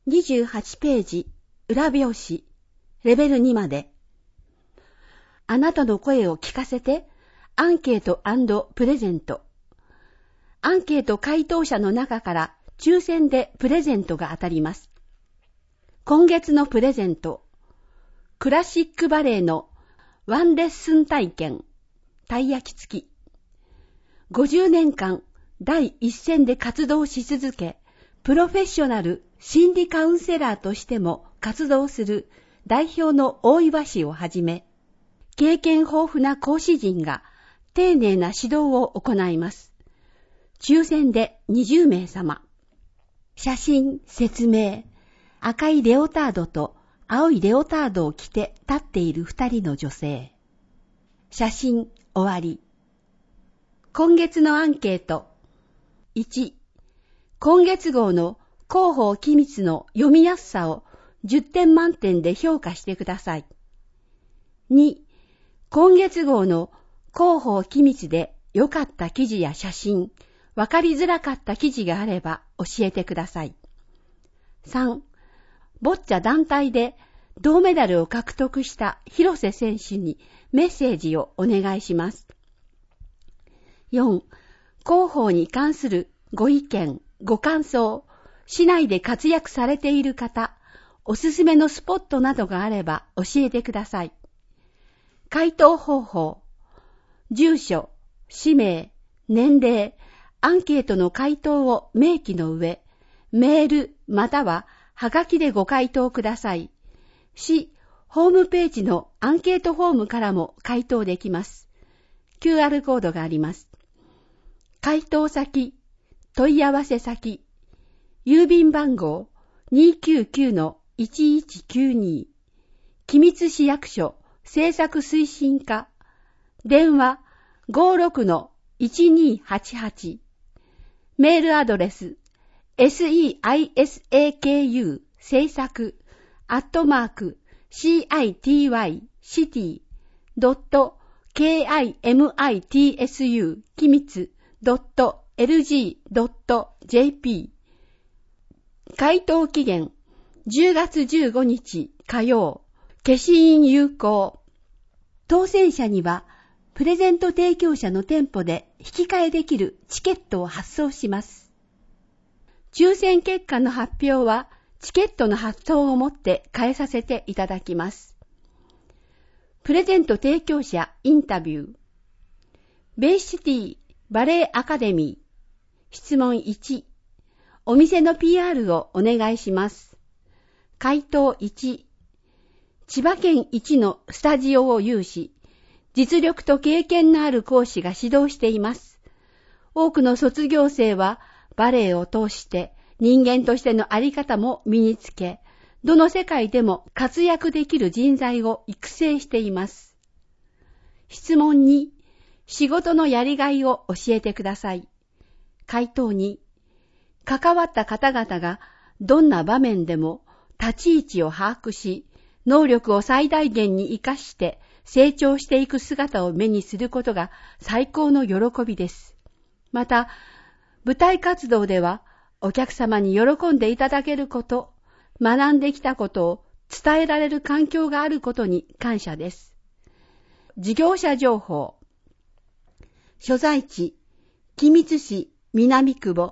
28ページ、裏表紙、レベル2まで。あなたの声を聞かせて、アンケート&プレゼント。アンケート回答者の中から抽選でプレゼントが当たります。今月のプレゼント、クラシックバレエのワンレッスン体験、たい焼き付き。50年間第一線で活動し続け、プロフェッショナル心理カウンセラーとしても活動する代表の大岩氏をはじめ、経験豊富な講師陣が丁寧な指導を行います。抽選で20名様。写真、説明。赤いレオタードと青いレオタードを着て立っている2人の女性。写真、終わり。今月のアンケート。1、今月号の広報機密の読みやすさを10点満点で評価してください。2、今月号の広報機密で良かった記事や写真、わかりづらかった記事があれば教えてください。3、ボッチャ団体で銅メダルを獲得した広瀬選手にメッセージをお願いします。4、広報に関するご意見、ご感想、市内で活躍されている方、おすすめのスポットなどがあれば教えてください。回答方法、住所、氏名、年齢、アンケートの回答を明記の上、メールまたははがきでご回答ください。市ホームページのアンケートフォームからも回答できます。QR コードがあります。回答先、問い合わせ先、郵便番号 299-1192 君津市役所政策推進課電話 56-1288 メールアドレス seisaku 政策@city.kimitsu 君津.lg.jp 回答期限10月15日火曜。消印有効。当選者にはプレゼント提供者の店舗で引き換えできるチケットを発送します。抽選結果の発表はチケットの発送をもって返させていただきます。プレゼント提供者インタビュー。ベイシティバレエアカデミー。質問1。お店の PR をお願いします。回答1。千葉県一のスタジオを有し、実力と経験のある講師が指導しています。多くの卒業生はバレエを通して人間としてのあり方も身につけ、どの世界でも活躍できる人材を育成しています。質問2。仕事のやりがいを教えてください。回答2。関わった方々がどんな場面でも立ち位置を把握し、能力を最大限に活かして成長していく姿を目にすることが最高の喜びです。また、舞台活動ではお客様に喜んでいただけること、学んできたことを伝えられる環境があることに感謝です。事業者情報。所在地、君津市南久保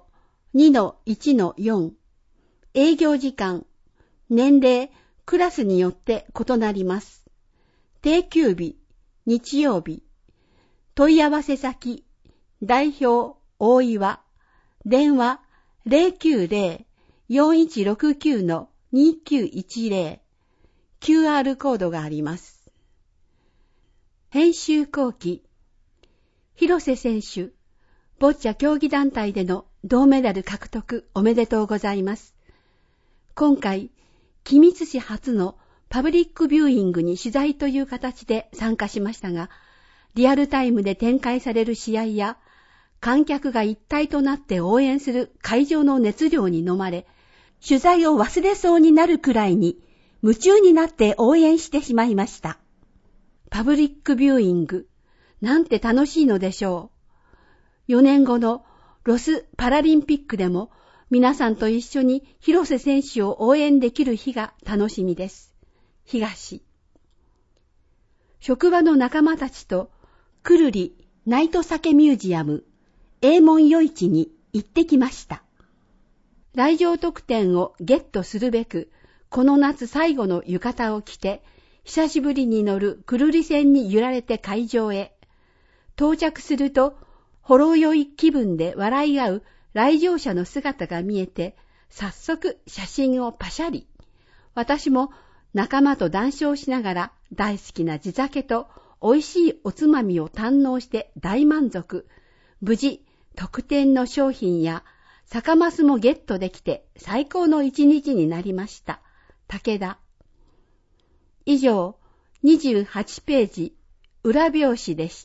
2-1-4。営業時間、年齢、クラスによって異なります。定休日、日曜日。問い合わせ先、代表、大岩。電話、090-4169-2910。QR コードがあります。編集後期。広瀬選手、ボッチャ競技団体での銅メダル獲得おめでとうございます。今回、君津市初のパブリックビューイングに取材という形で参加しましたが、リアルタイムで展開される試合や、観客が一体となって応援する会場の熱量に飲まれ、取材を忘れそうになるくらいに夢中になって応援してしまいました。パブリックビューイング、なんて楽しいのでしょう。4年後のロスパラリンピックでも皆さんと一緒に広瀬選手を応援できる日が楽しみです。東。職場の仲間たちとくるりナイト酒ミュージアム永門夜市に行ってきました。来場特典をゲットするべく、この夏最後の浴衣を着て、久しぶりに乗るくるり線に揺られて会場へ。到着すると、ほろ酔い気分で笑い合う来場者の姿が見えて、早速写真をパシャリ。私も仲間と談笑しながら大好きな地酒と美味しいおつまみを堪能して大満足。無事、特典の商品や酒マスもゲットできて最高の一日になりました。武田。以上、28ページ、裏表紙でした。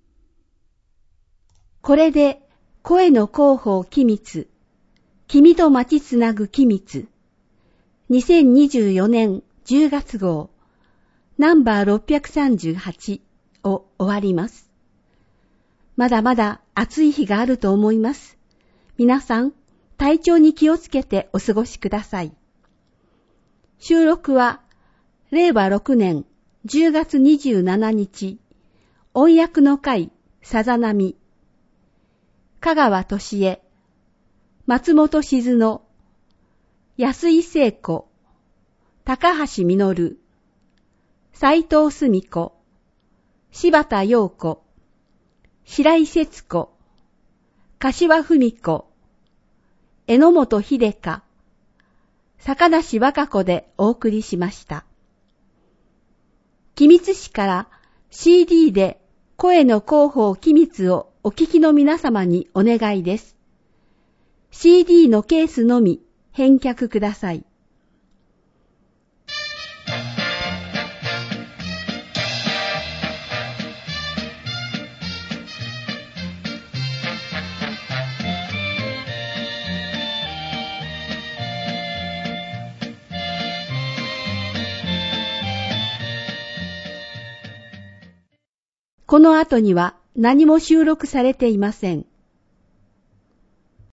これで、声の広報機密、君と待ちつなぐ機密、2024年10月号、ナンバー638を終わります。まだまだ暑い日があると思います。皆さん、体調に気をつけてお過ごしください。収録は、令和6年10月27日、音訳の会、さざなみ、香川俊恵、松本静乃、安井聖子、高橋実、斉藤澄子、柴田陽子、白井節子、柏文子、榎本秀香、坂梨和歌子でお送りしました。君津市から CD で声の広報機密をお聞きの皆様にお願いです。CD のケースのみ返却ください。この後には何も収録されていません。